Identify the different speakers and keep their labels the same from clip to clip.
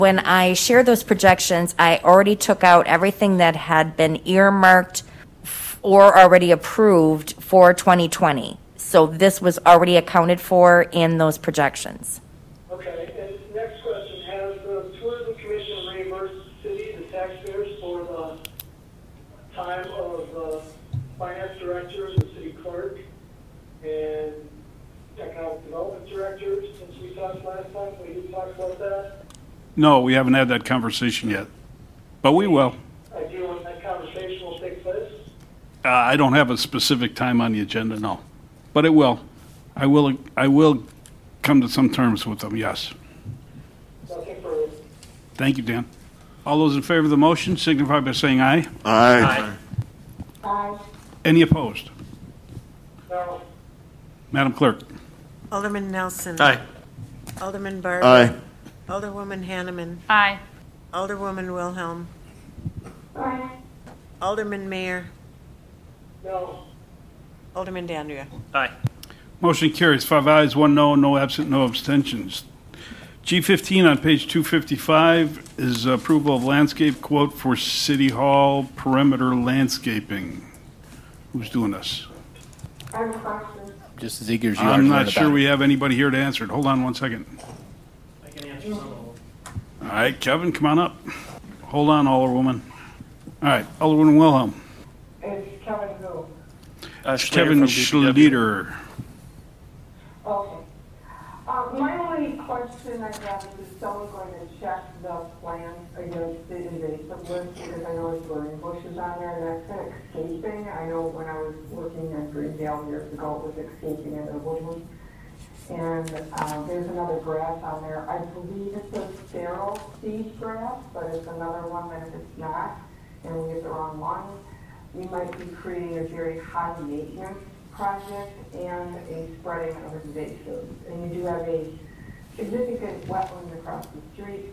Speaker 1: When I shared those projections, I already took out everything that had been earmarked or already approved for 2020. So this was already accounted for in those projections.
Speaker 2: Okay, and next question, has the Tourism Commission reimbursed the city, the taxpayers, for the time of the finance director, the city clerk, and economic development director since we talked last time? We did talk about that.
Speaker 3: No, we haven't had that conversation yet, but we will.
Speaker 2: I do when that conversation will take place.
Speaker 3: I don't have a specific time on the agenda, no, but it will. I will come to some terms with them, yes.
Speaker 2: Nothing further.
Speaker 3: Thank you, Dan. All those in favor of the motion signify by saying aye.
Speaker 4: Aye.
Speaker 2: Aye.
Speaker 3: Any opposed?
Speaker 2: No.
Speaker 3: Madam Clerk?
Speaker 5: Alderman Nelson.
Speaker 4: Aye.
Speaker 5: Alderman Barber.
Speaker 4: Aye.
Speaker 5: Alderwoman Hanneman.
Speaker 6: Aye.
Speaker 5: Alderwoman Wilhelm.
Speaker 2: Aye.
Speaker 5: Alderman Mayor.
Speaker 2: No.
Speaker 5: Alderman Dandria.
Speaker 4: Aye.
Speaker 3: Motion carries 5 ayes, 1 no, no absent, no abstentions. G15 on page 255 is approval of landscape quote for City Hall perimeter landscaping. Who's doing this?
Speaker 2: I have a question.
Speaker 7: Just as eager as you are
Speaker 3: I'm
Speaker 7: to
Speaker 3: not
Speaker 7: learn
Speaker 3: sure
Speaker 7: about
Speaker 3: we
Speaker 7: it.
Speaker 3: have anybody here to answer it. Hold on one second.
Speaker 4: I can answer some of them.
Speaker 3: All right, Kevin, come on up. Hold on, Alderwoman. All right, Alderwoman Wilhelm.
Speaker 2: It's Kevin who?
Speaker 3: Kevin Schluter.
Speaker 2: Okay. My only question I have is someone going to check the plan against the invasive list because I know there's burning bushes on there and that's been escaping. I know when I was working at Greendale years ago, it was escaping into the woodland. And there's another grass on there. I believe it's a sterile seed grass, but it's another one that if it's not, and we get the wrong one, we might be creating a very high maintenance project and a spreading of invasives. And you do have a significant wetland across the street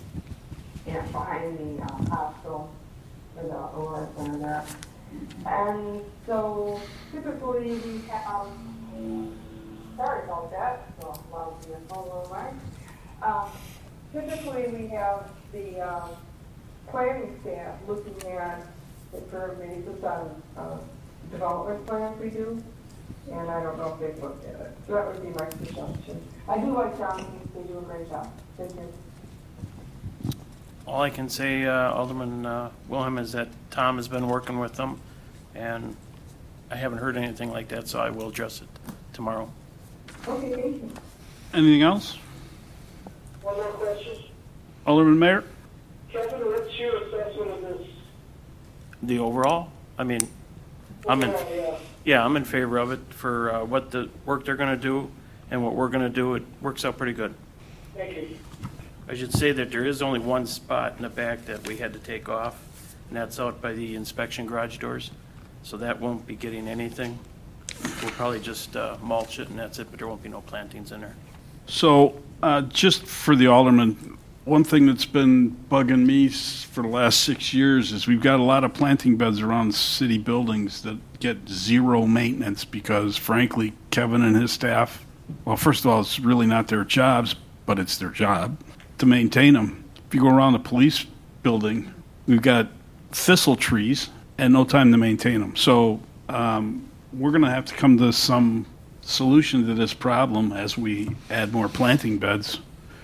Speaker 2: and behind the hospital, or the Aurora Center there. And so typically we have, sorry about that, so loud to the phone line. Typically we have the planning staff looking at the curve basis on development plans we do, and I don't know if they've looked at it. So that would be my suggestion. I do like John, they do a great job. Thank you.
Speaker 4: All I can say, Alderman Wilhelm, is that Tom has been working with them, and I haven't heard anything like that, so I will address it tomorrow.
Speaker 2: Okay, thank you.
Speaker 3: Anything else?
Speaker 2: One more question.
Speaker 3: Alderman Mayor?
Speaker 2: Kevin, what's your assessment of this?
Speaker 4: The overall, I mean, I'm in favor of it for what the work they're going to do and what we're going to do. It works out pretty good.
Speaker 2: Thank you.
Speaker 4: I should say that there is only one spot in the back that we had to take off, and that's out by the inspection garage doors. So that won't be getting anything. We'll probably just mulch it and that's it, but there won't be no plantings in there.
Speaker 3: So just for the alderman, one thing that's been bugging me for the last 6 years is we've got a lot of planting beds around city buildings that get zero maintenance because, frankly, Kevin and his staff, well, first of all, it's really not their jobs, but it's their job to maintain them. If you go around the police building, we've got thistle trees and no time to maintain them. So we're going to have to come to some solution to this problem as we add more planting beds.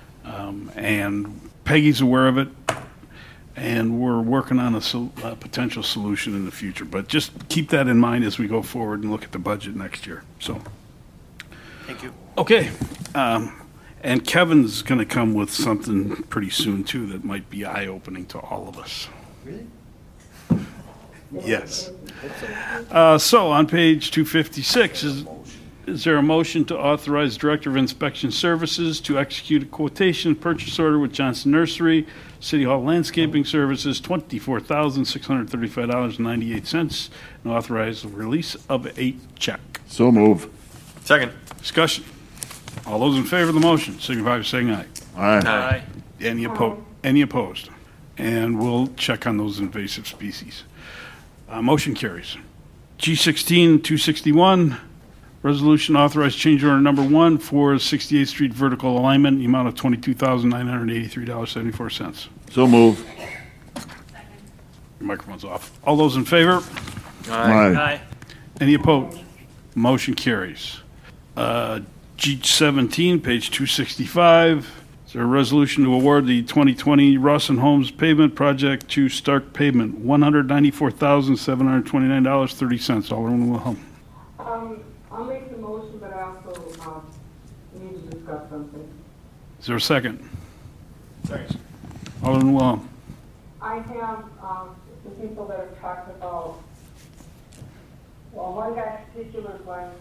Speaker 3: And Peggy's aware of it, and we're working on a potential solution in the future. But just keep that in mind as we go forward and look at the budget next year. So,
Speaker 4: Thank you.
Speaker 3: okay. And Kevin's going to come with something pretty soon, too, that might be eye-opening to all of us.
Speaker 7: Really?
Speaker 3: Yes. So on page 256, is there a motion to authorize Director of Inspection Services to execute a quotation purchase order with Johnson Nursery, City Hall Landscaping Services, $24,635.98, and authorize the release of a check?
Speaker 4: So move. Second.
Speaker 3: Discussion. All those in favor of the motion, signify by saying aye.
Speaker 4: Aye.
Speaker 3: Any opposed? And we'll check on those invasive species. Motion carries. G16, 261, Resolution authorized change order number 1 for 68th Street vertical alignment, the amount of $22,983.74.
Speaker 6: So move.
Speaker 3: Your microphone's off. All those in favor?
Speaker 6: Aye.
Speaker 3: Any opposed? Motion carries. G17, page 265. Is there a resolution to award the 2020 Rawson Homes pavement project to Stark Pavement, $194,729.30. Alderman Wilhelm.
Speaker 2: I'll make the motion, but I also need to discuss something.
Speaker 3: Is there a second? Second. Alderman Wilhelm.
Speaker 2: I have some people that have talked about, well, one guy in particular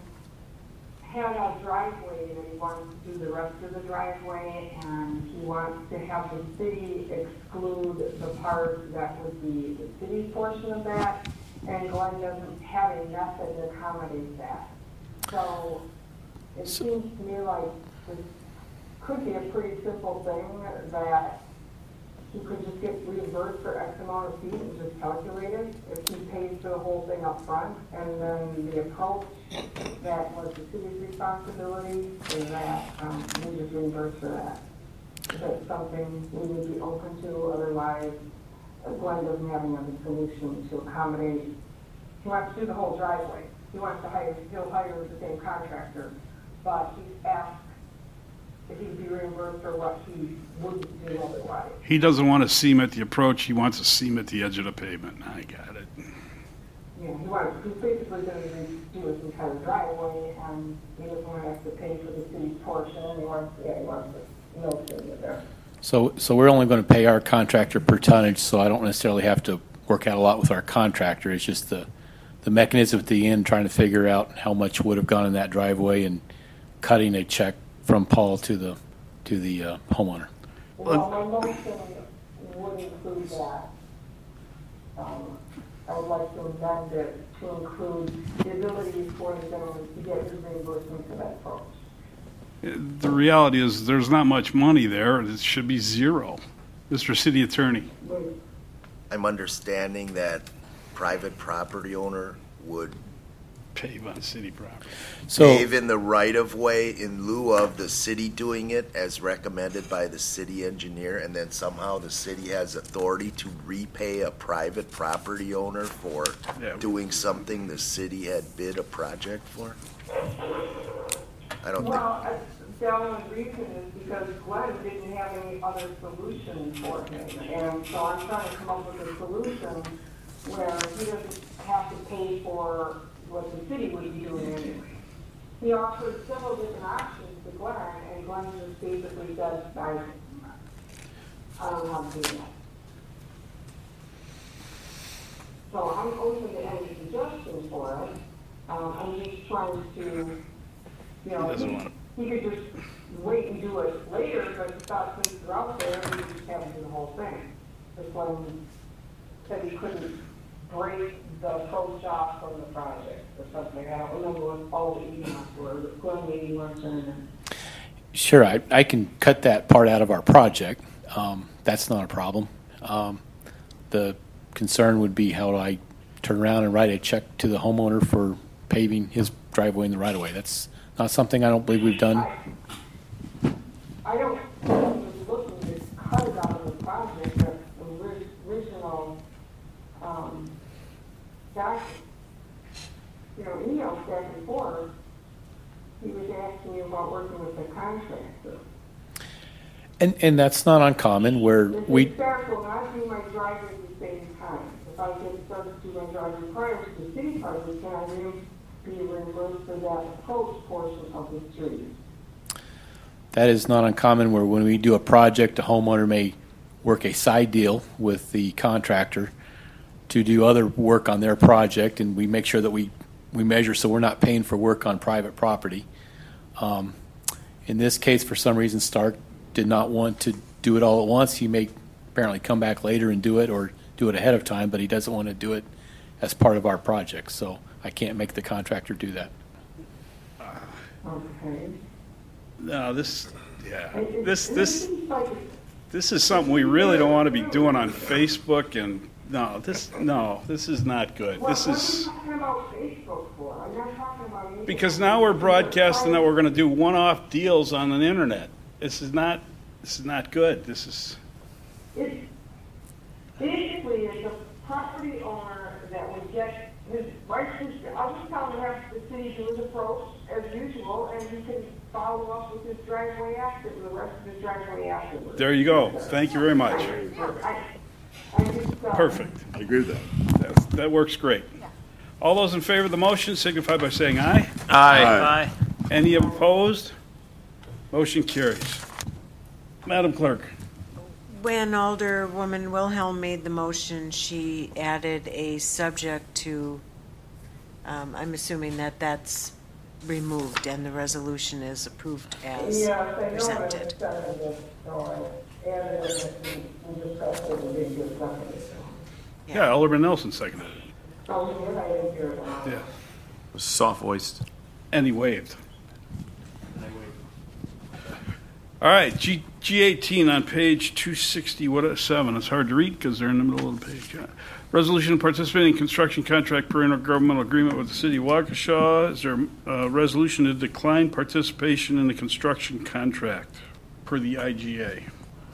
Speaker 2: had a driveway and he wants to do the rest of the driveway, and he wants to have the city exclude the part that would be the city's portion of that, and Glenn doesn't have a method to accommodate that. So it seems to me like this could be a pretty simple thing that he could just get reimbursed for X amount of feet and just calculate it if he pays for the whole thing up front, and then the approach that was the city's responsibility is that we just reimburse for that. Is that something we would be open to? Otherwise, Glenn doesn't have another solution to accommodate. He wants to do the whole driveway. He'll hire the same contractor, but he's asked if he'd be reimbursed for what he wouldn't do otherwise.
Speaker 3: He doesn't want to cement the approach. He wants to cement the edge of the pavement. I got it.
Speaker 2: Yeah, he's basically going to do his entire driveway, and he doesn't want to have to pay for the city's portion, and he wants to no city there.
Speaker 7: So we're only going to pay our contractor per tonnage, so I don't necessarily have to work out a lot with our contractor. It's just the mechanism at the end, trying to figure out how much would have gone in that driveway and cutting a check from Paul to the homeowner.
Speaker 2: Well, my motion would include that. I would like to amend it to include the ability for the gentleman to get his reimbursement for that approach.
Speaker 3: The reality is there's not much money there. It should be zero. Mr. City Attorney.
Speaker 8: I'm understanding that private property owner would
Speaker 3: Pave on city property.
Speaker 8: pave in the right-of-way in lieu of the city doing it as recommended by the city engineer, and then somehow the city has authority to repay a private property owner for doing something the city had bid a project for? I don't think.
Speaker 2: Well, the only reason is because Glenn didn't have any other solution for him, and so I'm trying to come up with a solution where he doesn't have to pay for what the city would be doing anyway. He offered several different options to Glenn, and Glenn just basically said, I don't know how to do that. So I'm open to any suggestions for it. I'm just trying to, he could just wait and do it later, but if thought things are out there, he would just have to do the whole thing. Because Glenn said he couldn't break the approach off from the project or something. I don't remember what all the emails were, but Glenn maybe was saying that.
Speaker 7: Sure, I can cut that part out of our project. That's not a problem. The concern would be how do I turn around and write a check to the homeowner for paving his driveway in the right of way. That's not something I don't believe we've done.
Speaker 2: I don't think he was looking to cut it out of the project, but the original emails back and forth, he was asking me about working with the contractor.
Speaker 7: And that's not uncommon where we.
Speaker 2: Will not do my driveway at the same time. If I get started to do my driveway prior to the city project, can I be reimbursed for that approach portion of the street?
Speaker 7: That is not uncommon where when we do a project, a homeowner may work a side deal with the contractor to do other work on their project, and we make sure that we measure so we're not paying for work on private property. In this case, for some reason, Stark did not want to do it all at once. He may apparently come back later and do it or do it ahead of time, but he doesn't want to do it as part of our project, so I can't make the contractor do that.
Speaker 2: Okay.
Speaker 3: No, this is something we really don't want to be doing on Facebook and this is not good. This
Speaker 2: What are
Speaker 3: is,
Speaker 2: you talking about Facebook for? I'm not talking about you.
Speaker 3: because now we're broadcasting that we're going to do one-off deals on the internet. This is not good. This is,
Speaker 2: It's basically, it's a property owner that would get his rights. I'll just tell him to have the city do his approach as usual, and he can follow up with his driveway after, the rest of his driveway afterwards.
Speaker 3: there you go. Thank you very much.
Speaker 2: I just,
Speaker 3: Perfect.
Speaker 6: I agree with that.
Speaker 3: That works great. All those in favor of the motion signify by saying aye.
Speaker 6: Aye.
Speaker 3: Any opposed? Motion carries. Madam Clerk.
Speaker 5: When Alderwoman Wilhelm made the motion, she added a subject to, I'm assuming that that's removed and the resolution is approved as
Speaker 2: yes, I know
Speaker 5: presented.
Speaker 2: so I added it and discussed it and didn't get seconded.
Speaker 3: Yeah, Alderman Nelson seconded it.
Speaker 2: Oh, here I didn't hear that.
Speaker 3: Yeah.
Speaker 6: Soft voiced.
Speaker 3: And he waived. All right, G18 on page 267. It's hard to read because they're in the middle of the page. Resolution participating in construction contract per intergovernmental agreement with the city of Waukesha. Is there a resolution to decline participation in the construction contract per the IGA?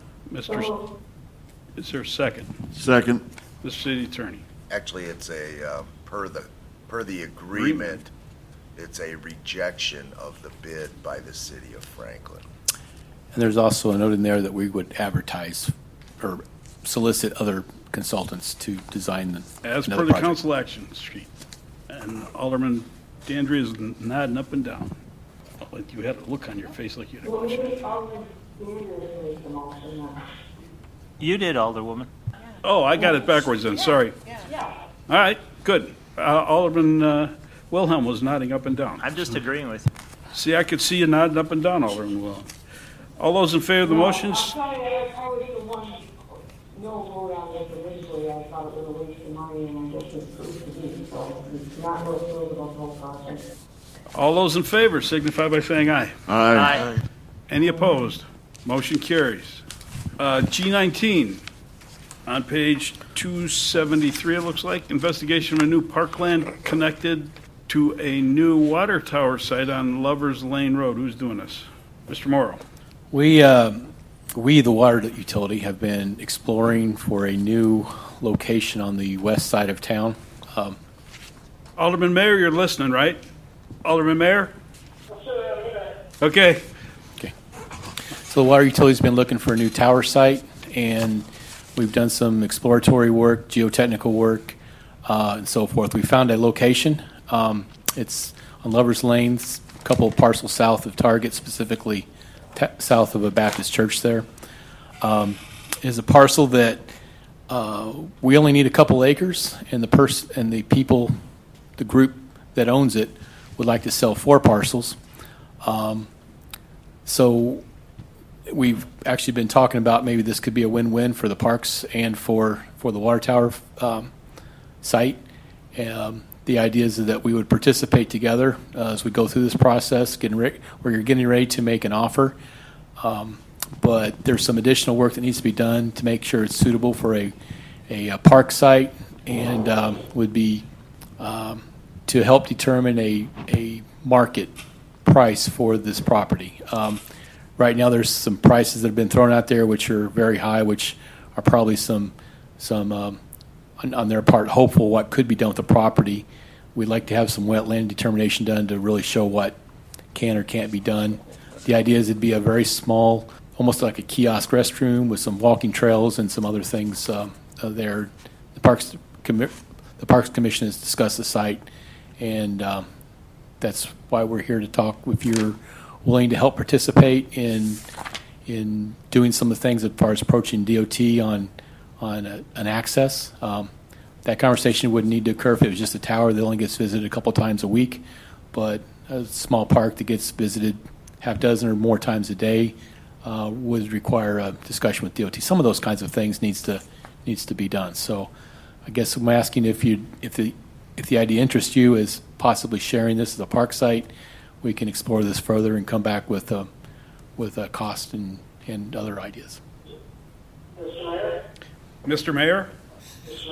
Speaker 3: Is there a second?
Speaker 6: Second.
Speaker 3: The city attorney.
Speaker 8: Actually, it's a, per the agreement, it's a rejection of the bid by the city of Franklin.
Speaker 7: And there's also a note in there that we would advertise or solicit other consultants to design
Speaker 3: As per
Speaker 7: another
Speaker 3: the
Speaker 7: project.
Speaker 3: council action sheet. And Alderman Dandria is nodding up and down. Like you had a look on your face like you had a
Speaker 2: Well,
Speaker 3: question.
Speaker 2: maybe Alderman Sanders made the motion then.
Speaker 9: You did, Alderwoman.
Speaker 3: Oh, I got it backwards then, sorry. All right, good. Alderman Wilhelm was nodding up and down.
Speaker 9: I'm just agreeing with you.
Speaker 3: See, I could see you nodding up and down, Alderman Wilhelm. All those in favor of the motions?
Speaker 2: I'll tell you, I was the one, no vote on this originally. I thought it was a waste of money, and I guess it's proved to be, so it's not real thrilled about the whole project.
Speaker 3: All those in favor signify by saying aye.
Speaker 6: Aye.
Speaker 3: Any opposed? Motion carries. G19, on page 273, it looks like, investigation of a new parkland connected to a new water tower site on Lovers Lane Road. Who's doing this? Mr. Morrow.
Speaker 7: We, the water utility, have been exploring for a new location on the west side of town.
Speaker 3: Alderman Mayor, you're listening, right? Alderman Mayor? Okay.
Speaker 7: So the water utility's been looking for a new tower site, and we've done some exploratory work, geotechnical work, and so forth. We found a location. It's on Lovers Lane, a couple of parcels south of Target, specifically south of a Baptist church there. Is a parcel that we only need a couple acres, and the people, the group that owns it, would like to sell 4 parcels. So we've actually been talking about maybe this could be a win-win for the parks and for the water tower site. The idea is that we would participate together as we go through this process. We're getting ready to make an offer, but there's some additional work that needs to be done to make sure it's suitable for a park site, and would be to help determine a market price for this property. Right now, there's some prices that have been thrown out there which are very high, which are probably some on their part hopeful what could be done with the property. We'd like to have some wetland determination done to really show what can or can't be done. The idea is it'd be a very small, almost like a kiosk restroom with some walking trails and some other things there. The Parks Commission has discussed the site, and that's why we're here to talk. If you're willing to help participate in doing some of the things as far as approaching DOT on an access. That conversation wouldn't need to occur if it was just a tower that only gets visited a couple times a week, but a small park that gets visited half dozen or more times a day would require a discussion with DOT. Some of those kinds of things needs to be done. So I guess I'm asking if the idea interests you is possibly sharing this as a park site. We can explore this further and come back with a cost and other ideas.
Speaker 2: Mr. Mayor?
Speaker 3: Mr. Mayor?
Speaker 2: Mr. Mayor,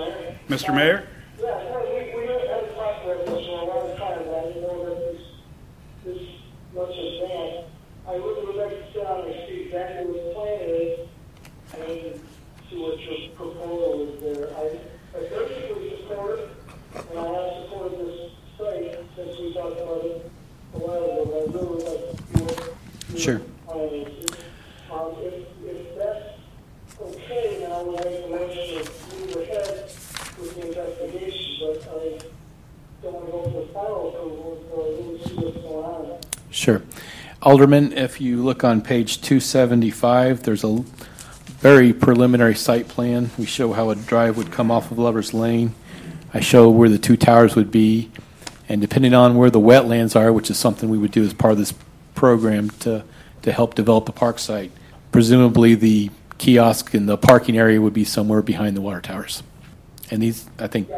Speaker 3: Mr. Mayor?
Speaker 2: Yeah, we had a process for a long time, and I didn't know that this much advanced. I really would like to sit down and see exactly what the plan is, and see what your proposal is there. I basically support it, and I have supported this site since we talked about it a while ago, but I really would like to see what
Speaker 7: Sure.
Speaker 2: plan is. If that's okay, then I would make a motion to move ahead with the investigation, but I don't want to go for the final approval until I really see what's going on.
Speaker 7: Sure. Alderman, if you look on page 275, there's a very preliminary site plan. We show how a drive would come off of Lover's Lane. I show where the two towers would be, and depending on where the wetlands are, which is something we would do as part of this program to help develop the park site, presumably the kiosk and the parking area would be somewhere behind the water towers. And these, I think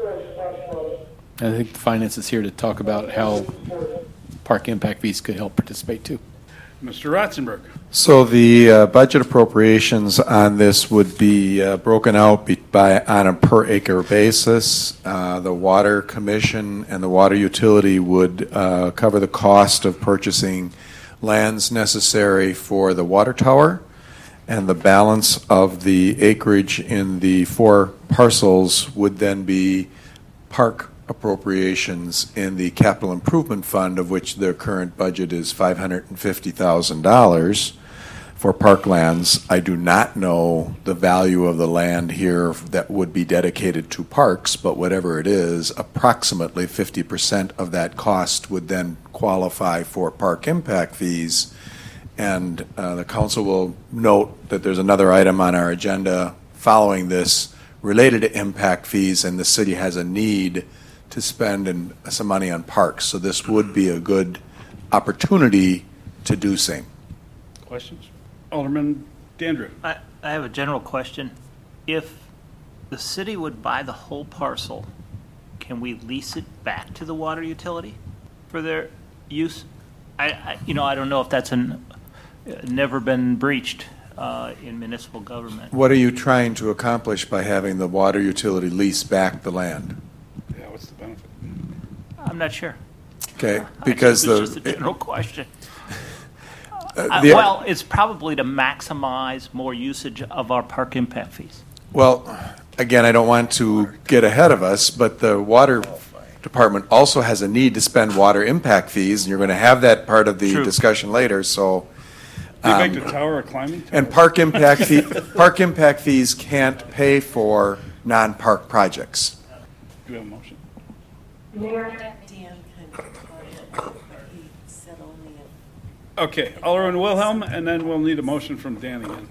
Speaker 7: the finance is here to talk about how park impact fees could help participate too.
Speaker 3: Mr. Ratzenberg?
Speaker 10: So the budget appropriations on this would be broken out on a per acre basis. The Water Commission and the Water Utility would cover the cost of purchasing lands necessary for the water tower, and the balance of the acreage in the 4 parcels would then be park appropriations in the capital improvement fund, of which their current budget is $550,000 for parklands. I do not know the value of the land here that would be dedicated to parks, but whatever it is, approximately 50% of that cost would then qualify for park impact fees. And the council will note that there's another item on our agenda following this related to impact fees, and the city has a need to spend some money on parks. So this would be a good opportunity to do same.
Speaker 3: Questions? Alderman Dandrew?
Speaker 9: I have a general question. If the city would buy the whole parcel, can we lease it back to the water utility for their use? I don't know if that's never been breached in municipal government.
Speaker 10: What are you trying to accomplish by having the water utility lease back the land?
Speaker 3: Yeah, what's the benefit?
Speaker 9: I'm not sure.
Speaker 10: Okay, because
Speaker 9: It's just a general question.
Speaker 10: the-
Speaker 9: Well, it's probably to maximize more usage of our park impact fees.
Speaker 10: Well, again, I don't want to get ahead of us, but the water department also has a need to spend water impact fees, and you're going to have that part of the
Speaker 9: True.
Speaker 10: discussion later. So,
Speaker 3: They make the tower a climbing tower?
Speaker 10: and park impact fees can't pay for non-park projects.
Speaker 3: Do we have a motion?
Speaker 2: Mayor?
Speaker 5: Dan kind of but he said only
Speaker 3: Okay, Alderman Wilhelm, and then we'll need a motion from Dan again.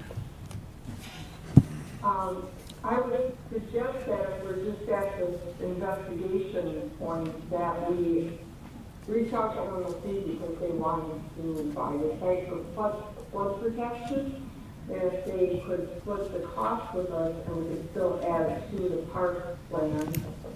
Speaker 2: I would suggest that if we're just at this investigation point, that we reach out to MLC because they want to buy the site for flood protection. If they could split the cost with us and we could still add it to the park plan,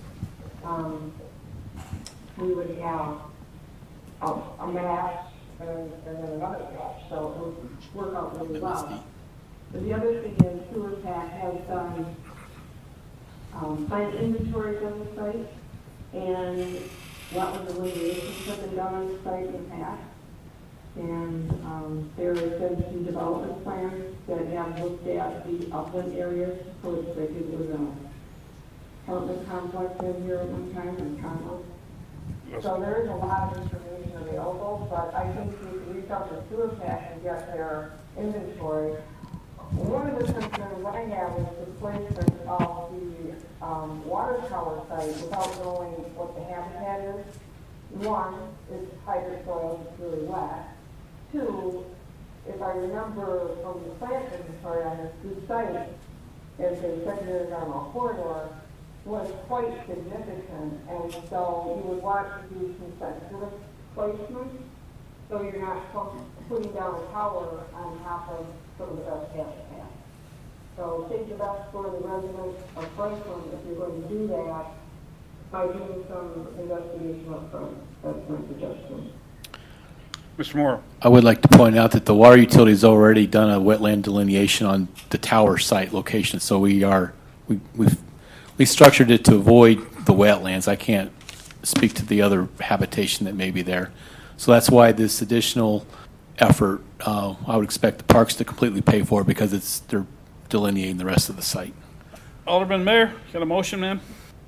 Speaker 2: we would have a match and then another match, so it would work out really well. But the other thing is, Sewer Pack has done plant inventories on the site, and wetland delineations have been done on the site in the past. And there has been some development plans that have looked at the upland areas, so it's like it was a apartment complex in here at one time, and condos. So there is a lot of information available, but I think we can reach out to Sewer Pack and get their inventory. One of the concerns I have is the placement of the water tower site without knowing what the habitat is. One, it's hydrosoil, it's really wet. Two, if I remember from the plant inventory on this site, as a secondary environmental corridor, was quite significant, and so you would want to do some sensitive placement, so you're not putting down a tower on top of some of the best habitat. So think the best for the residents of Franklin if you're going to do that by doing some investigation up front. That's my suggestion.
Speaker 3: Mr. Moore?
Speaker 7: I would like to point out that the water utility has already done a wetland delineation on the tower site location, so we've We structured it to avoid the wetlands. I can't speak to the other habitation that may be there. So that's why this additional effort, I would expect the parks to completely pay for because they're delineating the rest of the site.
Speaker 3: Alderman Mayor, got a motion, man?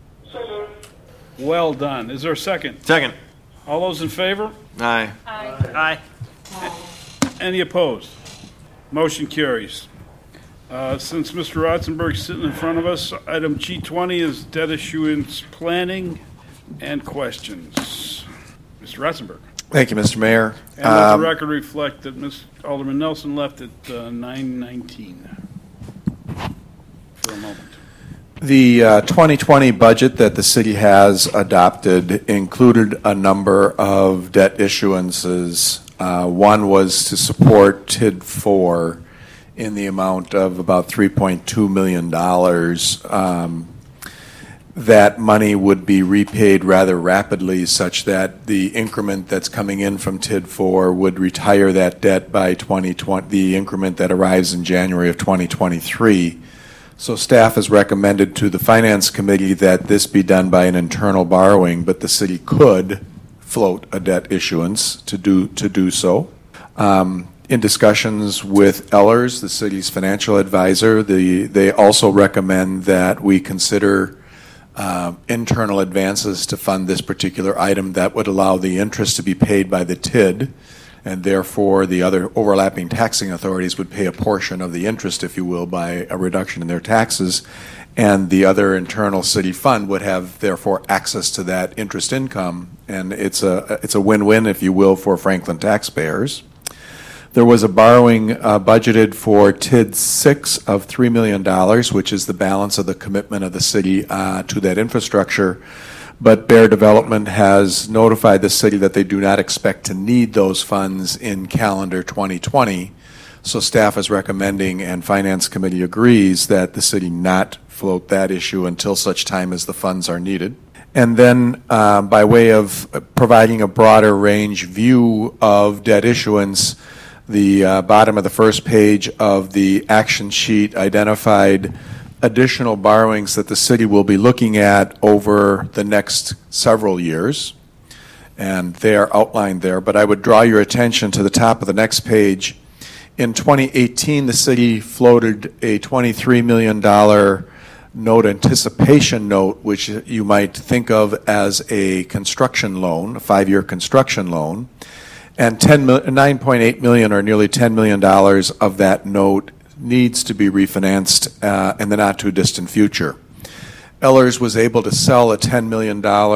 Speaker 3: Well done. Is there a second?
Speaker 6: Second.
Speaker 3: All those in favor?
Speaker 6: Aye.
Speaker 9: Aye.
Speaker 3: Any opposed? Motion carries. Since Mr. Rotzenberg's sitting in front of us, item G20 is debt issuance planning and questions. Mr. Rotzenberg.
Speaker 10: Thank you, Mr. Mayor.
Speaker 3: And let the record reflect that Alderman Nelson left at 9:19 for a moment.
Speaker 10: The 2020 budget that the city has adopted included a number of debt issuances. One was to support TID 4 in the amount of about $3.2 million. That money would be repaid rather rapidly, such that the increment that's coming in from TID 4 would retire that debt by 2020, the increment that arrives in January of 2023. So staff has recommended to the Finance Committee that this be done by an internal borrowing, but the city could float a debt issuance to do so. In discussions with Ellers, the city's financial advisor, they also recommend that we consider internal advances to fund this particular item that would allow the interest to be paid by the TID, and therefore the other overlapping taxing authorities would pay a portion of the interest, if you will, by a reduction in their taxes, and the other internal city fund would have therefore access to that interest income, and it's a win-win, if you will, for Franklin taxpayers. There was a borrowing budgeted for TID 6 of $3 million, which is the balance of the commitment of the city to that infrastructure. But Bear Development has notified the city that they do not expect to need those funds in calendar 2020. So staff is recommending, and Finance Committee agrees, that the city not float that issue until such time as the funds are needed. And then by way of providing a broader range view of debt issuance, the bottom of the first page of the action sheet identified additional borrowings that the city will be looking at over the next several years, and they are outlined there. But I would draw your attention to the top of the next page. In 2018, the city floated a $23 million note anticipation note, which you might think of as a construction loan, a 5-year construction loan, and $9.8 million, or nearly $10 million of that note, needs to be refinanced in the not-too-distant future. Ellers was able to sell a $10 million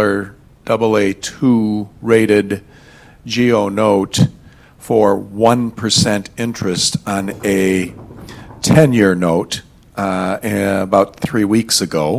Speaker 10: AA2 rated GEO note for 1% interest on a 10-year note about 3 weeks ago.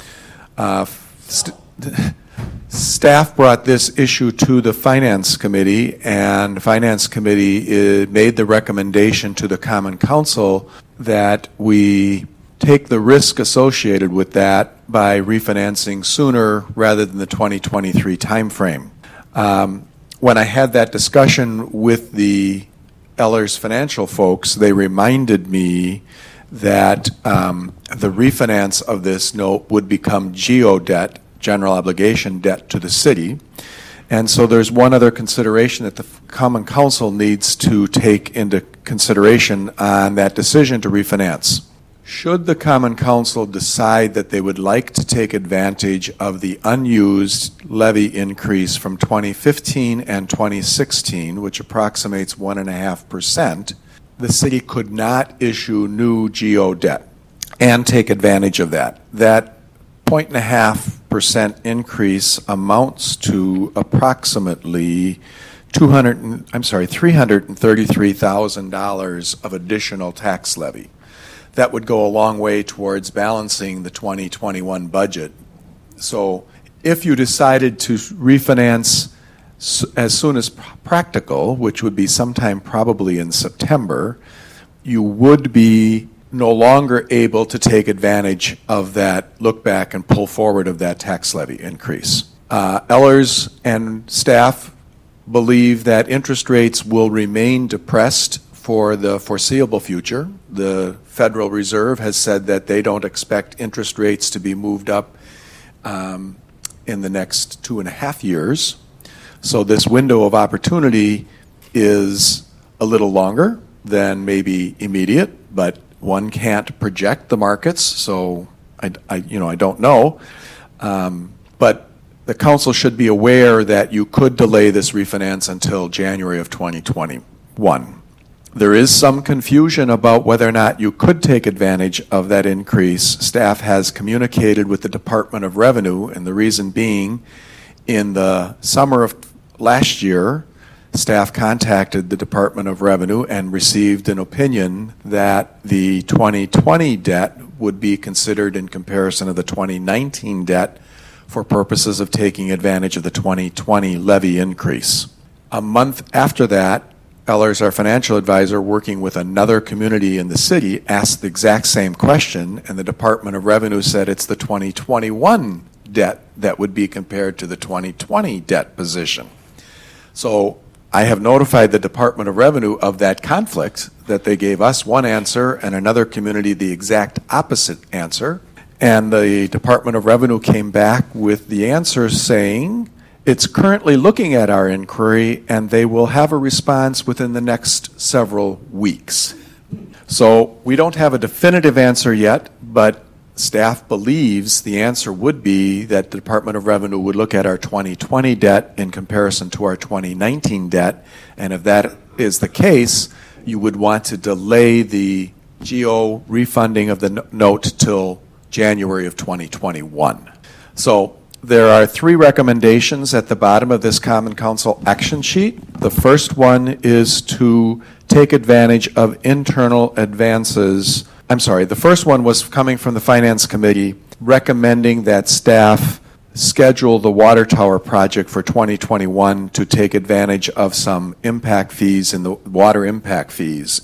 Speaker 10: Staff brought this issue to the Finance Committee, and the Finance Committee made the recommendation to the Common Council that we take the risk associated with that by refinancing sooner rather than the 2023 timeframe. When I had that discussion with the Ellers financial folks, they reminded me that the refinance of this note would become GEO debt, general obligation debt, to the city. And so there's one other consideration that the Common Council needs to take into consideration on that decision to refinance. Should the Common Council decide that they would like to take advantage of the unused levy increase from 2015 and 2016, which approximates 1.5%, the city could not issue new GEO debt and take advantage of that. That 0.5% increase amounts to approximately $333,000 of additional tax levy. That would go a long way towards balancing the 2021 budget. So if you decided to refinance as soon as practical, which would be sometime probably in September, you would be no longer able to take advantage of that look back and pull forward of that tax levy increase. Ellers and staff believe that interest rates will remain depressed for the foreseeable future. The Federal Reserve has said that they don't expect interest rates to be moved up in the next 2.5 years. So this window of opportunity is a little longer than maybe immediate, but one can't project the markets, so I don't know. But the council should be aware that you could delay this refinance until January of 2021. There is some confusion about whether or not you could take advantage of that increase. Staff has communicated with the Department of Revenue, and the reason being, in the summer of last year, staff contacted the Department of Revenue and received an opinion that the 2020 debt would be considered in comparison of the 2019 debt for purposes of taking advantage of the 2020 levy increase. A month after that, Ellers, our financial advisor, working with another community in the city, asked the exact same question, and the Department of Revenue said it's the 2021 debt that would be compared to the 2020 debt position. So I have notified the Department of Revenue of that conflict, that they gave us one answer and another community the exact opposite answer. And the Department of Revenue came back with the answer saying it's currently looking at our inquiry and they will have a response within the next several weeks. So we don't have a definitive answer yet, but staff believes the answer would be that the Department of Revenue would look at our 2020 debt in comparison to our 2019 debt, and if that is the case, you would want to delay the GO refunding of the note till January of 2021. So there are 3 recommendations at the bottom of this Common Council action sheet. The first one is to take advantage of internal advances. The first one was coming from the Finance Committee recommending that staff schedule the water tower project for 2021 to take advantage of some impact fees in the water impact fees